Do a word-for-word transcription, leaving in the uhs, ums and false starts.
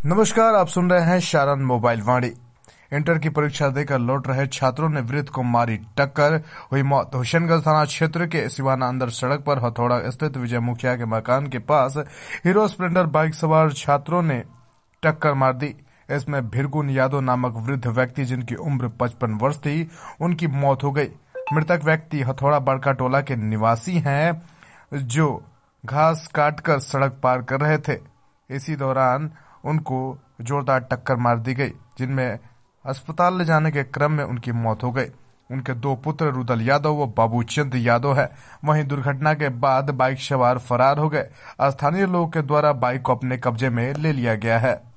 नमस्कार, आप सुन रहे हैं शारन मोबाइल वाणी। इंटर की परीक्षा देकर लौट रहे छात्रों ने वृद्ध को मारी टक्कर, हुई मौत। होशंगाबाद थाना क्षेत्र के सिवाना अंदर सड़क पर हथौड़ा स्थित विजय मुखिया के मकान के पास हीरो स्प्लेंडर बाइक सवार छात्रों ने टक्कर मार दी। इसमें भिरगुन यादव नामक वृद्ध व्यक्ति, जिनकी उम्र पचपन वर्ष थी, उनकी मौत हो गई। मृतक व्यक्ति हथौड़ा बड़का टोला के निवासी हैं, जो घास काटकर सड़क पार कर रहे थे। इसी दौरान उनको जोरदार टक्कर मार दी गई, जिनमें अस्पताल ले जाने के क्रम में उनकी मौत हो गई। उनके दो पुत्र रुदल यादव व बाबूचंद यादव है। वहीं दुर्घटना के बाद बाइक सवार फरार हो गए। स्थानीय लोगों के द्वारा बाइक को अपने कब्जे में ले लिया गया है।